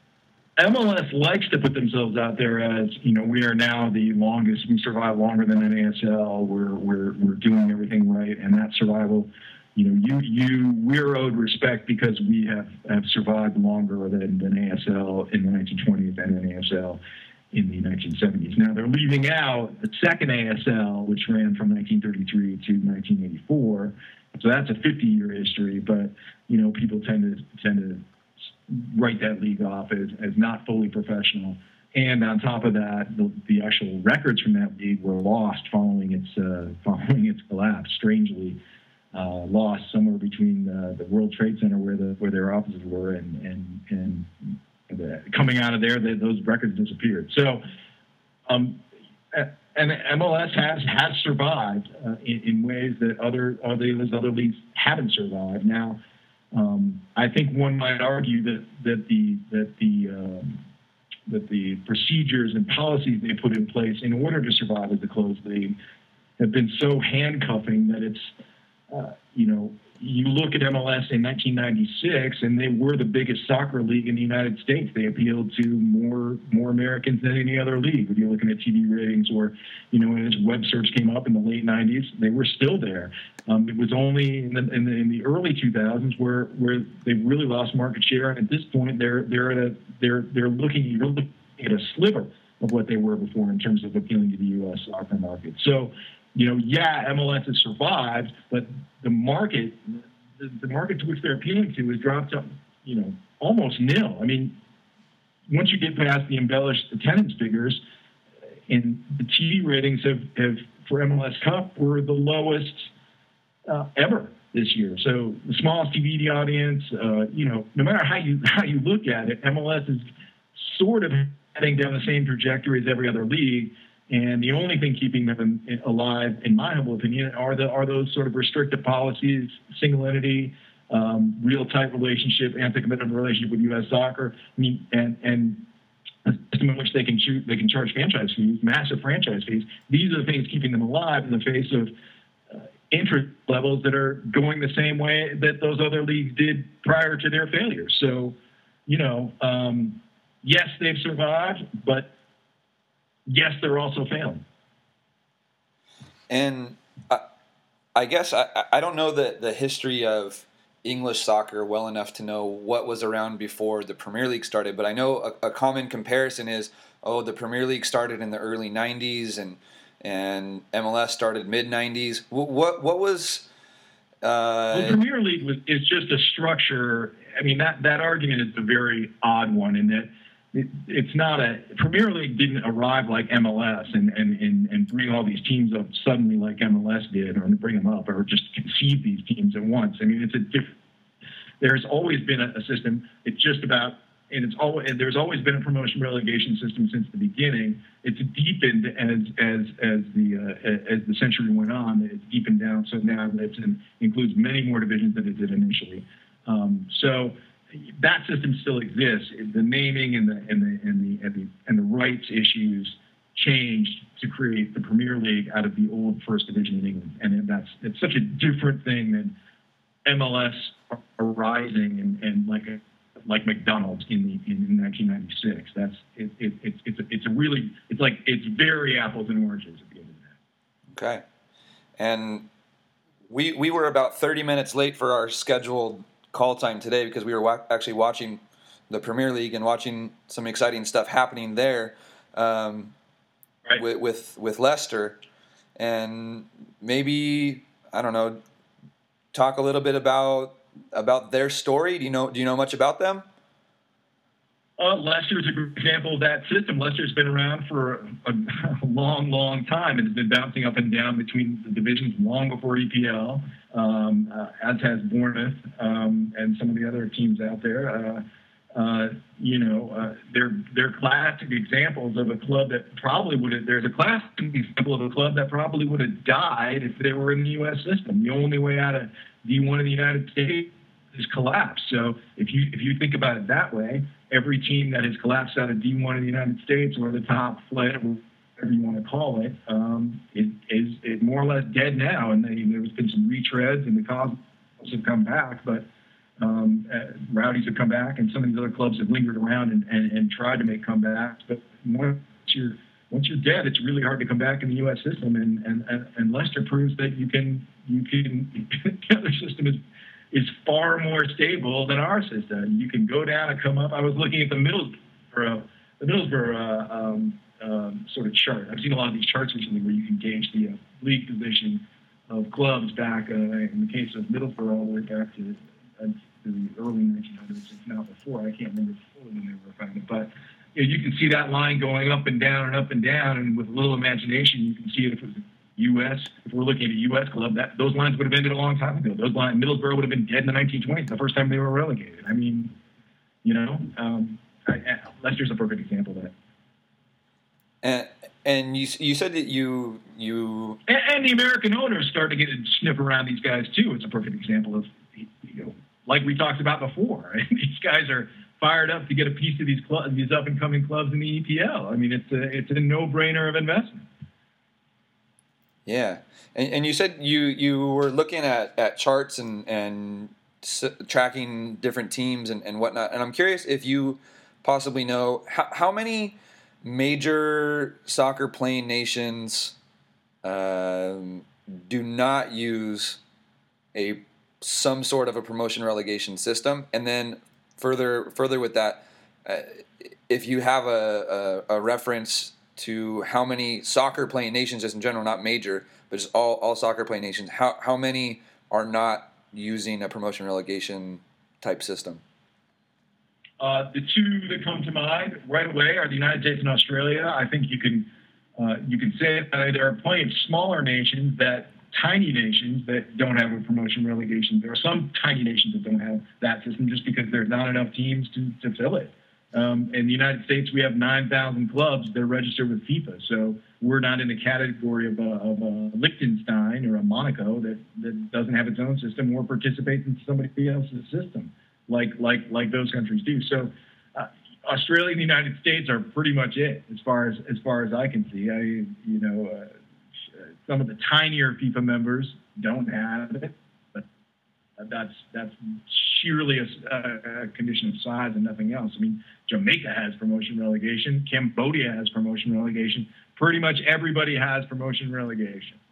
M L S likes to put themselves out there as, you know, we are now the longest, we survive longer than N A S L, we're, we're, we're doing everything right, and that survival, you know, you, you, we're owed respect because we have, have survived longer than, than A S L in the nineteen twenties and N A S L in the nineteen seventies. Now, they're leaving out the second A S L, which ran from nineteen thirty-three to nineteen eighty-four, so that's a fifty-year history, but, you know, people tend to, tend to, write that league off as, as not fully professional. And on top of that, the, the actual records from that league were lost following its uh, following its collapse. Strangely, uh, lost somewhere between uh, the World Trade Center where the where their offices were and and and the, coming out of there, the, those records disappeared. So, um, and M L S has has survived uh, in, in ways that other other other leagues haven't survived. Now. Um, I think one might argue that that the that the um, that the procedures and policies they put in place in order to survive as a closed league have been so handcuffing that it's uh, you know you look at M L S in nineteen ninety-six and they were the biggest soccer league in the United States. They appealed to more more Americans than any other league. If you're looking at T V ratings, or you know when this web search came up in the late nineties, they were still there. Um, it was only in the, in the in the early two thousands where where they really lost market share, and at this point they're they're at a they're they're looking you're looking at a sliver of what they were before in terms of appealing to the U S soccer market. So, you know, yeah, M L S has survived, but the market the, the market to which they're appealing to has dropped up, you know, almost nil. I mean, once you get past the embellished attendance figures, and the T V ratings have, have for M L S Cup were the lowest Uh, ever this year. So the smallest T V audience, uh, you know, no matter how you how you look at it, M L S is sort of heading down the same trajectory as every other league. And the only thing keeping them in, alive, in my humble opinion, are the are those sort of restrictive policies, single entity, um, real tight relationship, anti-competitive relationship with U S soccer, I mean, and and a system in which they can shoot, they can charge franchise fees, massive franchise fees. These are the things keeping them alive in the face of interest levels that are going the same way that those other leagues did prior to their failures. So, you know, um, yes, they've survived, but yes, they're also failing. And I, I guess I, I don't know the, the history of English soccer well enough to know what was around before the Premier League started, but I know a, a common comparison is, oh, the Premier League started in the early nineties and and M L S started mid nineties. What, what what was? Uh, the Premier League was is just a structure. I mean, that that argument is a very odd one in that it, it's not a Premier League didn't arrive like M L S and, and and and bring all these teams up suddenly like M L S did, or bring them up, or just conceive these teams at once. I mean, it's a different. There's always been a, a system. It's just about. And it's always, and there's always been a promotion relegation system since the beginning. It's deepened as as as the uh, as the century went on. It's deepened down, so now it includes many more divisions than it did initially. Um, so that system still exists. The naming and the and the and the and the, and the rights issues changed to create the Premier League out of the old First Division in England, and that's it's such a different thing than M L S arising and, and like a like McDonald's in the in nineteen ninety-six. That's it, it, it's it's a, it's a really it's like it's very apples and oranges at the end of the day. Okay, and we we were about thirty minutes late for our scheduled call time today because we were wa- actually watching the Premier League and watching some exciting stuff happening there um, right. with, with with Leicester, and maybe I don't know, talk a little bit about. about their story. Do you know? Do you know much about them? Uh, Leicester is a great example of that system. Leicester's been around for a, a long, long time and has been bouncing up and down between the divisions long before E P L, um, uh, as has Bournemouth um, and some of the other teams out there. Uh, uh, you know, uh, they're they're classic examples of a club that probably would have. There's a classic example of a club that probably would have died if they were in the U S system. The only way out of D one in the United States is collapse. So if you if you think about it that way, every team that has collapsed out of D one in the United States or the top flight, whatever you want to call it, um, it is it more or less dead now. And they, there's been some retreads, and the cause have come back, but um, uh, Rowdies have come back, and some of these other clubs have lingered around and, and, and tried to make comebacks. But once you're once you're dead, it's really hard to come back in the U S system. And and, and, and Leicester proves that you can you can the other system is is far more stable than our system. You can go down and come up. I was looking at the Middlesbrough the Middlesbrough uh, um, um, sort of chart. I've seen a lot of these charts recently where you can gauge the uh, league position of clubs back, uh, in the case of Middlesbrough, all the way back to, uh, to the early nineteen hundreds, if not before. I can't remember fully when they were founded. But you know, you can see that line going up and down and up and down, and with a little imagination, you can see it if it was U S. If we're looking at a U S club, that those lines would have ended a long time ago. Those lines, Middlesbrough would have been dead in the nineteen twenties, the first time they were relegated. I mean, you know, um, I, I, Leicester's a perfect example of that. And and you you said that you you and, and the American owners start to get a sniff around these guys too. It's a perfect example of, you know, like we talked about before. These guys are fired up to get a piece of these clubs, these up and coming clubs in the E P L. I mean, it's a it's a no brainer of investment. Yeah, and and you said you you were looking at, at charts and and s- tracking different teams and, and whatnot. And I'm curious if you possibly know how how many major soccer playing nations um, do not use a some sort of a promotion relegation system, and then further further with that, uh, if you have a, a, a reference to how many soccer playing nations, just in general, not major, but just all, all soccer playing nations, how how many are not using a promotion relegation type system? Uh, the two that come to mind right away are the United States and Australia. I think you can uh, you can say that there are plenty of smaller nations, that tiny nations that don't have a promotion relegation. There are some tiny nations that don't have that system just because there's not enough teams to, to fill it. Um, in the United States, we have nine thousand clubs that are registered with FIFA, so we're not in the category of a, of a Liechtenstein or a Monaco that, that doesn't have its own system or participates in somebody else's system, like like like those countries do. So uh, Australia and the United States are pretty much it as far as as far as I can see. I you know uh, some of the tinier FIFA members don't have it, but that's that's sheerly a, a condition of size and nothing else. I mean, Jamaica has promotion relegation, Cambodia has promotion relegation. Pretty much everybody has promotion relegation.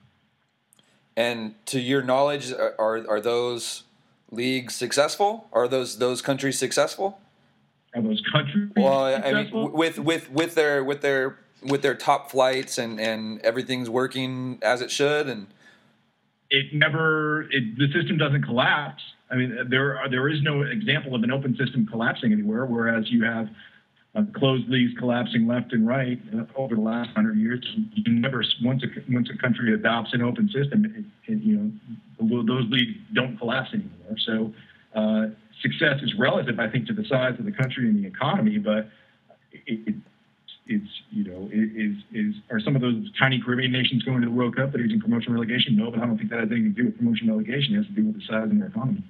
And to your knowledge, are are, are those leagues successful? Are those those countries successful? Are those countries well, successful? I mean, with with with their with their with their top flights and, and everything's working as it should, and it never it, the system doesn't collapse. I mean, there are, there is no example of an open system collapsing anywhere, whereas you have uh, closed leagues collapsing left and right uh, over the last hundred years. You never once a once a country adopts an open system, it, it, you know, those leagues don't collapse anymore. So uh, success is relative, I think, to the size of the country and the economy, but it, it It's, you know, is is are some of those tiny Caribbean nations going to the World Cup that are using promotion relegation? No, but I don't think that has anything to do with promotion relegation. It has to do with the size of their economy.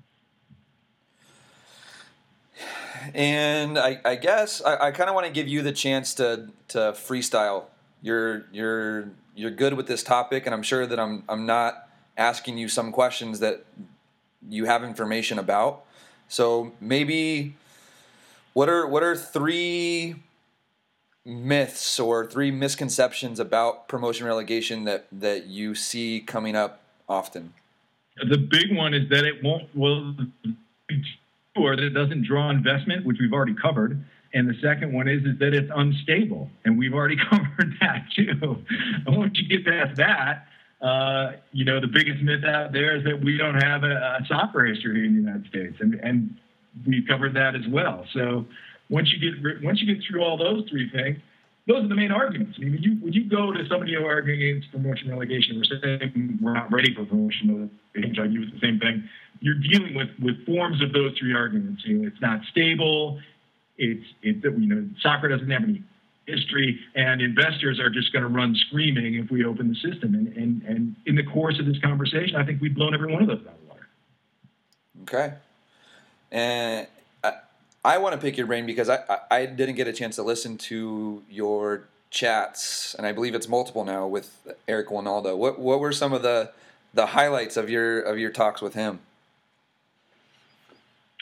And I, I guess I, I kind of want to give you the chance to to freestyle. You're you're you're good with this topic, and I'm sure that I'm I'm not asking you some questions that you have information about. So maybe what are what are three myths or three misconceptions about promotion relegation that, that you see coming up often? The big one is that it won't, well, or that it doesn't draw investment, which we've already covered. And the second one is, is that it's unstable. And we've already covered that too. And once you get past that, uh, you know, the biggest myth out there is that we don't have a, a soccer history in the United States. And, and we've covered that as well. So Once you get once you get through all those three things, those are the main arguments. I mean, when you when you go to somebody who arguing against promotion relegation, we're saying we're not ready for promotion relegation. I use the same thing. You're dealing with, with forms of those three arguments. You know, it's not stable. It's it you know soccer doesn't have any history, and investors are just going to run screaming if we open the system. And, and and in the course of this conversation, I think we've blown every one of those out of the water. Okay, and. I want to pick your brain because I, I, I didn't get a chance to listen to your chats, and I believe it's multiple now with Eric Winaldo. What what were some of the the highlights of your of your talks with him?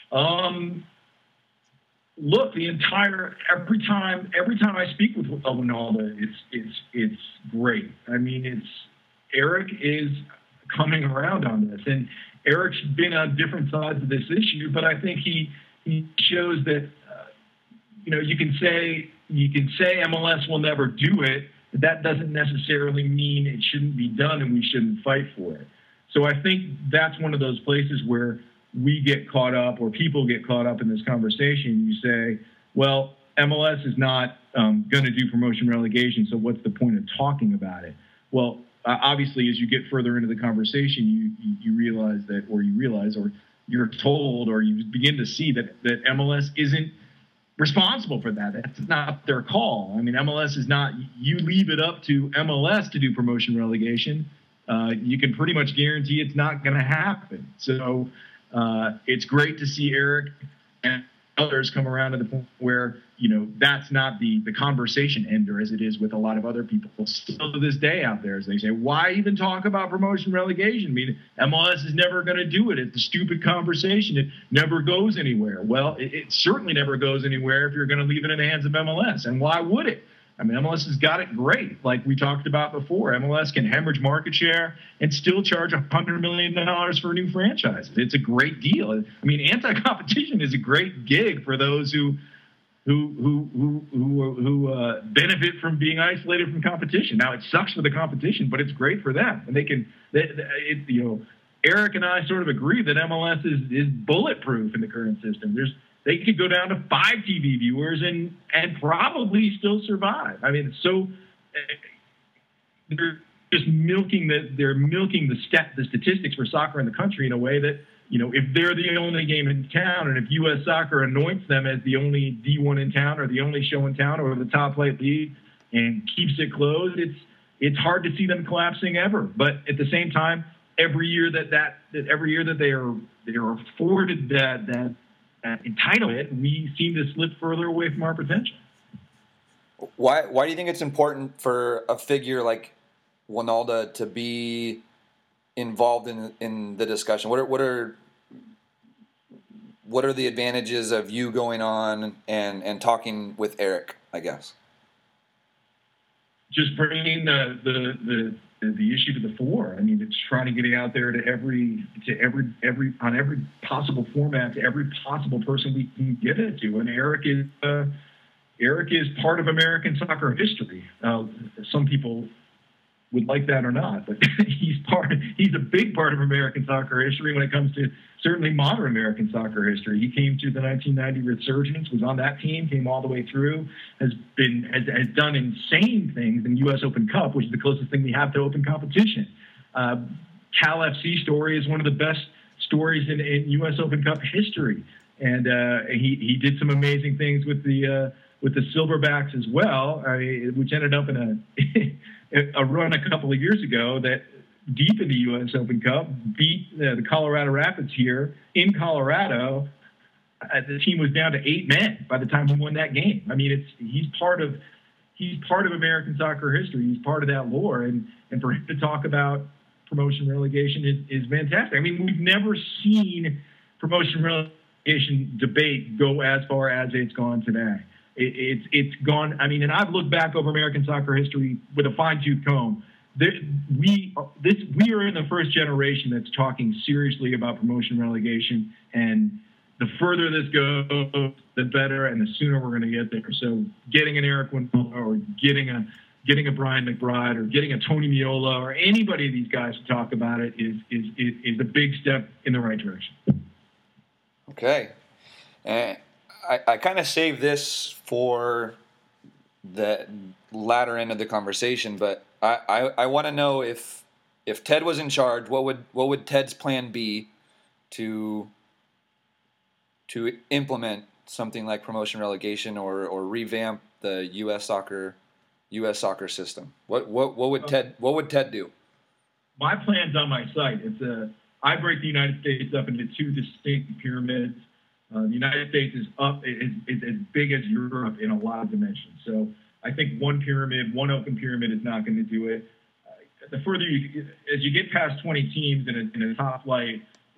Um, look, the entire every time every time I speak with Wynalda, it's it's it's great. I mean, it's Eric is coming around on this, and Eric's been on different sides of this issue, but I think he he shows that uh, you know you can say you can say M L S will never do it, but that doesn't necessarily mean it shouldn't be done and we shouldn't fight for it. So I think that's one of those places where we get caught up, or people get caught up in this conversation. You say, well, M L S is not um, going to do promotion relegation, so what's the point of talking about it? Well, uh, obviously, as you get further into the conversation, you, you you realize that, or you realize, or you're told, or you begin to see that that M L S isn't responsible for that. That's not their call. I mean, M L S is not. You leave it up to M L S to do promotion relegation. Uh, you can pretty much guarantee it's not going to happen. So uh, it's great to see Eric and others come around to the point where, you know, that's not the, the conversation ender as it is with a lot of other people still to this day out there, as they say, why even talk about promotion relegation? I mean, M L S is never going to do it. It's a stupid conversation. It never goes anywhere. Well, it, it certainly never goes anywhere if you're going to leave it in the hands of M L S. And why would it? I mean, M L S has got it great, like we talked about before. M L S can hemorrhage market share and still charge one hundred million dollars for new franchises. It's a great deal. I mean, anti-competition is a great gig for those who who who who who, who uh, benefit from being isolated from competition. Now, it sucks for the competition, but it's great for them, and they can. They, it, you know, Eric and I sort of agree that M L S is is bulletproof in the current system. There's They could go down to five T V viewers and and probably still survive. I mean, it's so they're just milking the they're milking the stat the statistics for soccer in the country in a way that, you know, if they're the only game in town, and if U S Soccer anoints them as the only D one in town or the only show in town or the top flight league and keeps it closed, it's it's hard to see them collapsing ever. But at the same time, every year that that, that every year that they are they are afforded that that Uh, entitlement, we seem to slip further away from our potential. Why Why do you think it's important for a figure like Wynalda to be involved in in the discussion? What are what are what are the advantages of you going on and, and talking with Eric, I guess? Just bringing the the, the the issue to the fore. I mean, it's trying to get it out there to every to every every on every possible format, to every possible person we can get it to. And Eric is uh, Eric is part of American soccer history. Uh, some people would like that or not, but he's part. He's a big part of American soccer history when it comes to certainly modern American soccer history. He came to the nineteen ninety resurgence, was on that team, came all the way through, has been has, has done insane things in U S Open Cup, which is the closest thing we have to open competition. Uh, Cal F C story is one of the best stories in, in U S Open Cup history, and uh, he he did some amazing things with the uh, with the Silverbacks as well, I mean, which ended up in a a run a couple of years ago that deep in the U S Open Cup beat uh, the Colorado Rapids here in Colorado. Uh, the team was down to eight men by the time he won that game. I mean, it's he's part of he's part of American soccer history. He's part of that lore, and and for him to talk about promotion relegation is, is fantastic. I mean, we've never seen promotion relegation debate go as far as it's gone today. It, it's it's gone. I mean, and I've looked back over American soccer history with a fine-tooth comb. There, we this we are in the first generation that's talking seriously about promotion relegation, and the further this goes, the better, and the sooner we're going to get there. So, getting an Eric Wynalda or getting a getting a Brian McBride or getting a Tony Meola or anybody of these guys to talk about it is is is, is a big step in the right direction. Okay. Uh, I, I kind of saved this for the latter end of the conversation, but I, I, I want to know if if Ted was in charge, what would what would Ted's plan be to to implement something like promotion relegation or, or revamp the U S soccer U S soccer system? What what what would Ted what would Ted do? My plan's on my site. It's a I break the United States up into two distinct pyramids. Uh, the United States is up is, is as big as Europe in a lot of dimensions. So I think one pyramid, one open pyramid, is not going to do it. Uh, the further you, as you get past twenty teams in a, in a top flight,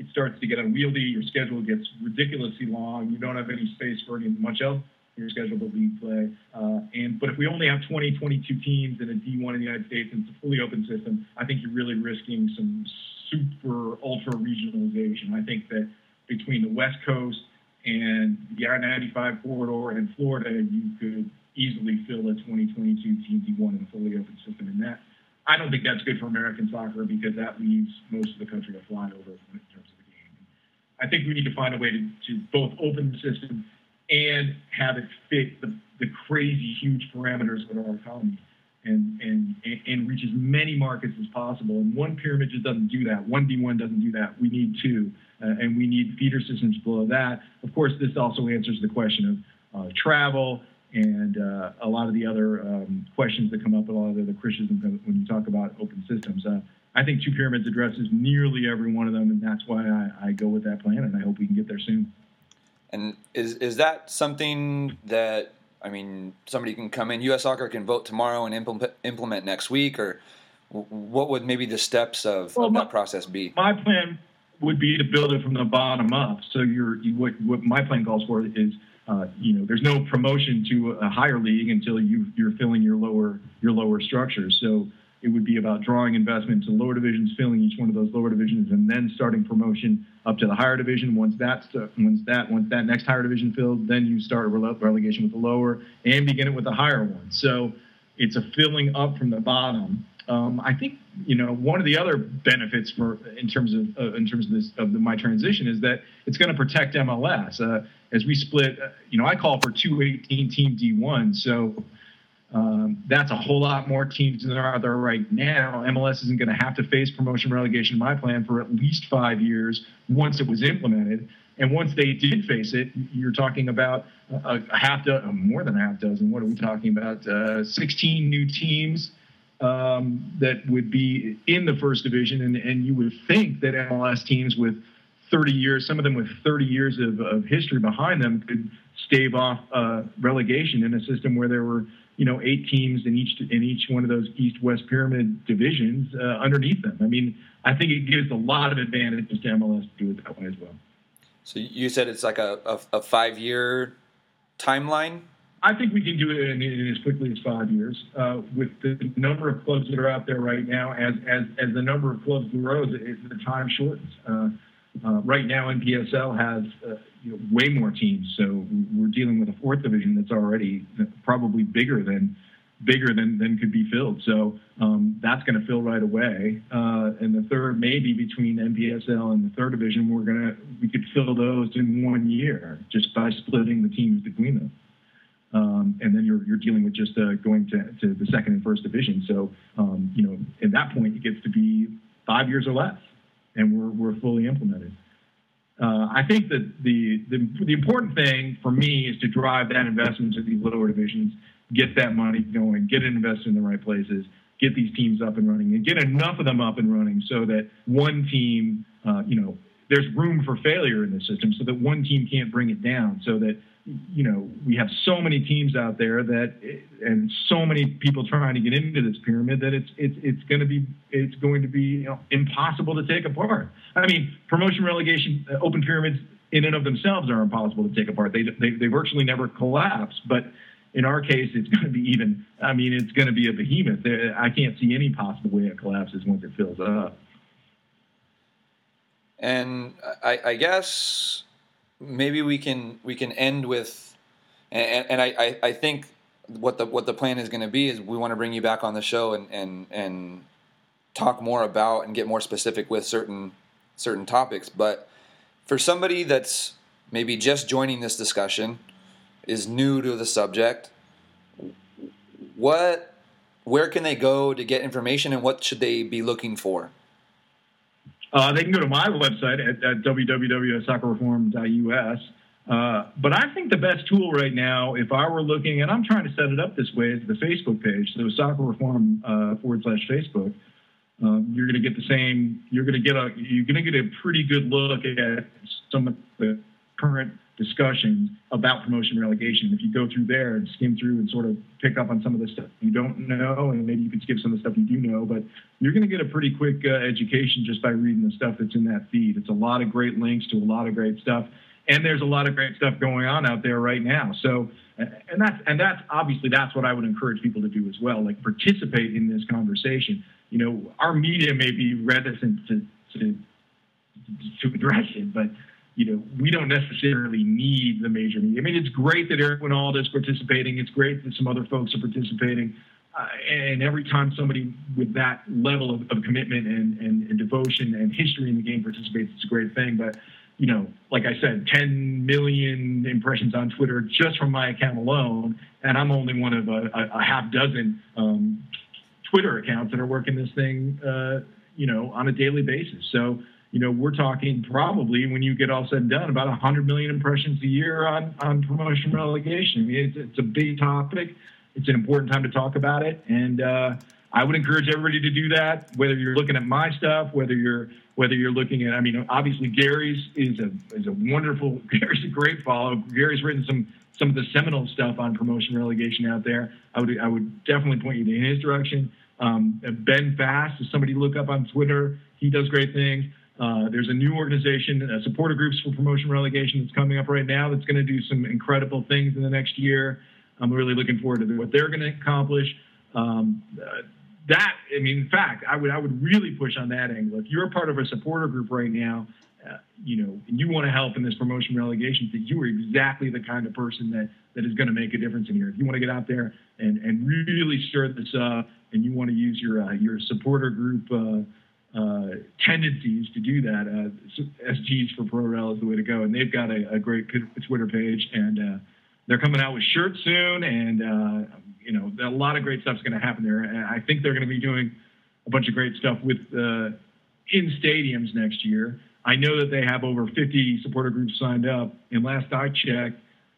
it starts to get unwieldy. Your schedule gets ridiculously long. You don't have any space for any much else in your schedule but league play. Uh, and but if we only have twenty, twenty-two teams in a D one in the United States and it's a fully open system, I think you're really risking some super ultra regionalization. I think that between the West Coast and the I ninety-five corridor and Florida, you could easily fill a twenty twenty-two Team D one in a fully open system. And that, I don't think that's good for American soccer because that leaves most of the country to fly over in terms of the game. I think we need to find a way to, to both open the system and have it fit the, the crazy, huge parameters of our economy and, and, and reach as many markets as possible. And one pyramid just doesn't do that. One D one doesn't do that. We need two, uh, and we need feeder systems below that. Of course, this also answers the question of uh, travel and uh, a lot of the other um, questions that come up, a lot of the other criticisms when you talk about open systems. Uh, I think two pyramids addresses nearly every one of them, and that's why I, I go with that plan, and I hope we can get there soon. And is is that something that, I mean, somebody can come in, U S Soccer can vote tomorrow and implement, implement next week, or what would maybe the steps of, well, of that my, process be? My plan would be to build it from the bottom up. So you're, you, what, what my plan calls for is, uh, you know, there's no promotion to a higher league until you, you're filling your lower your lower structures. So it would be about drawing investment to lower divisions, filling each one of those lower divisions, and then starting promotion up to the higher division. Once that's once that once that next higher division filled, then you start a relegation with the lower and begin it with the higher one. So it's a filling up from the bottom. Um, I think you know one of the other benefits for in terms of uh, in terms of this of the, my transition is that it's going to protect M L S uh, as we split. Uh, you know, I call for two eighteen team D one, so. Um, that's a whole lot more teams than there are there right now. M L S isn't going to have to face promotion relegation in my plan for at least five years once it was implemented. And once they did face it, you're talking about a, a half dozen, more than a half dozen. What are we talking about? Uh, sixteen new teams um, that would be in the first division. And, and you would think that M L S teams with thirty years, some of them with thirty years of, of history behind them, could stave off uh, relegation in a system where there were you know, eight teams in each in each one of those East-West Pyramid divisions uh, underneath them. I mean, I think it gives a lot of advantages to M L S to do it that way as well. So you said it's like a, a, a five-year timeline? I think we can do it in, in as quickly as five years. Uh, with the number of clubs that are out there right now, as as, as the number of clubs grows, it, it, the time shortens. Uh, uh, right now, N P S L has uh, you know, way more teams, so we're dealing with a fourth division that's already probably bigger than bigger than, than could be filled. So um, that's going to fill right away. Uh, and the third, maybe between N P S L and the third division, we're gonna we could fill those in one year just by splitting the teams between them. Um, and then you're you're dealing with just uh, going to, to the second and first division. So um, you know, at that point, it gets to be five years or less, and we're we're fully implemented. Uh, I think that the, the the important thing for me is to drive that investment to these lower divisions, get that money going, get it invested in the right places, get these teams up and running, and get enough of them up and running so that one team, uh, you know, there's room for failure in the system, so that one team can't bring it down, so that you know we have so many teams out there that and so many people trying to get into this pyramid that it's it's it's going to be it's going to be you know, impossible to take apart. I mean, promotion, relegation, uh, open pyramids in and of themselves are impossible to take apart. They they, they virtually never collapse, but in our case, it's going to be even. I mean, it's going to be a behemoth. I can't see any possible way it collapses once it fills up. And I, I guess maybe we can we can end with, and, and I, I think what the what the plan is going to be is we want to bring you back on the show and, and and talk more about and get more specific with certain certain topics. But for somebody that's maybe just joining this discussion, is new to the subject, what where can they go to get information, and what should they be looking for? Uh, they can go to my website at, at w w w dot soccer reform dot u s. Uh, but I think the best tool right now, if I were looking, and I'm trying to set it up this way, is the Facebook page. So Soccer Reform uh, forward slash Facebook. Um, you're going to get the same. You're going to get a. You're going to get a pretty good look at some of the current discussions about promotion relegation. If you go through there and skim through and sort of pick up on some of the stuff you don't know, and maybe you could skip some of the stuff you do know, but you're going to get a pretty quick uh, education just by reading the stuff that's in that feed. It's a lot of great links to a lot of great stuff, and there's a lot of great stuff going on out there right now. So, and that's and that's obviously that's what I would encourage people to do as well, like participate in this conversation. You know, our media may be reticent to to, to address it, but you know, we don't necessarily need the major media. I mean, it's great that Eric Winalda is participating. It's great that some other folks are participating. Uh, and every time somebody with that level of, of commitment and, and, and devotion and history in the game participates, it's a great thing. But, you know, like I said, ten million impressions on Twitter just from my account alone, and I'm only one of a, a, a half dozen um, Twitter accounts that are working this thing, uh, you know, on a daily basis. So, you know, we're talking probably, when you get all said and done, about one hundred million impressions a year on, on promotion relegation. I mean, it's, it's a big topic. It's an important time to talk about it. And uh, I would encourage everybody to do that, whether you're looking at my stuff, whether you're whether you're looking at, I mean, obviously Gary's is a is a wonderful, Gary's a great follow. Gary's written some some of the seminal stuff on promotion relegation out there. I would I would definitely point you in his direction. Um, Ben Fast is somebody to look up on Twitter. He does great things. Uh, there's a new organization, uh, supporter groups for promotion relegation, that's coming up right now that's going to do some incredible things in the next year. I'm really looking forward to what they're going to accomplish. Um, uh, that, I mean, in fact, I would I would really push on that angle. If you're a part of a supporter group right now, uh, you know, and you want to help in this promotion relegation thing, you are exactly the kind of person that, that is going to make a difference in here. If you want to get out there and, and really stir this up, and you want to use your uh, your supporter group uh, Uh, tendencies to do that, uh, S Gs for ProRel is the way to go. And they've got a, a great Twitter page, and uh, they're coming out with shirts soon. And, uh, you know, a lot of great stuff's going to happen there. And I think they're going to be doing a bunch of great stuff with uh, in stadiums next year. I know that they have over fifty supporter groups signed up. And last I checked,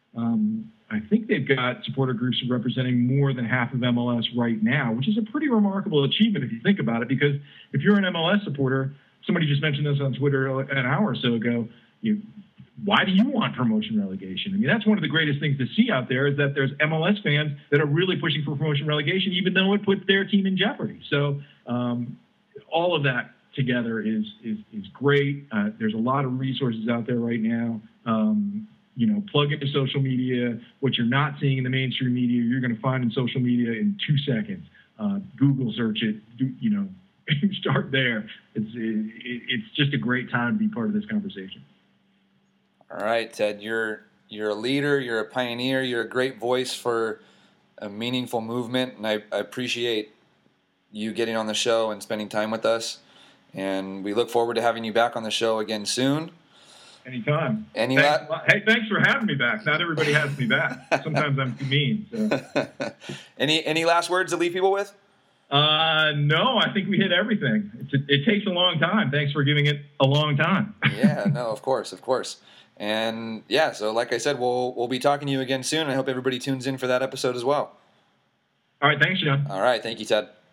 um, I think they've got supporter groups representing more than half of M L S right now, which is a pretty remarkable achievement if you think about it, because if you're an M L S supporter, somebody just mentioned this on Twitter an hour or so ago, you, why do you want promotion relegation? I mean, that's one of the greatest things to see out there, is that there's M L S fans that are really pushing for promotion relegation, even though it puts their team in jeopardy. So um, all of that together is, is, is great. Uh, there's a lot of resources out there right now. Um, You know, plug into social media. What you're not seeing in the mainstream media, you're going to find in social media in two seconds. Uh, Google search it. Do, you know, start there. It's it, it's just a great time to be part of this conversation. All right, Ted. You're you're a leader. You're a pioneer. You're a great voice for a meaningful movement, and I, I appreciate you getting on the show and spending time with us. And we look forward to having you back on the show again soon. Anytime. Any thanks, la- hey, thanks for having me back. Not everybody has me back. Sometimes I'm too mean. So. any any last words to leave people with? Uh, no, I think we hit everything. It's a, it takes a long time. Thanks for giving it a long time. Yeah, no, of course, of course. And yeah, so like I said, we'll we'll be talking to you again soon. I hope everybody tunes in for that episode as well. All right, thanks, John. All right, thank you, Ted.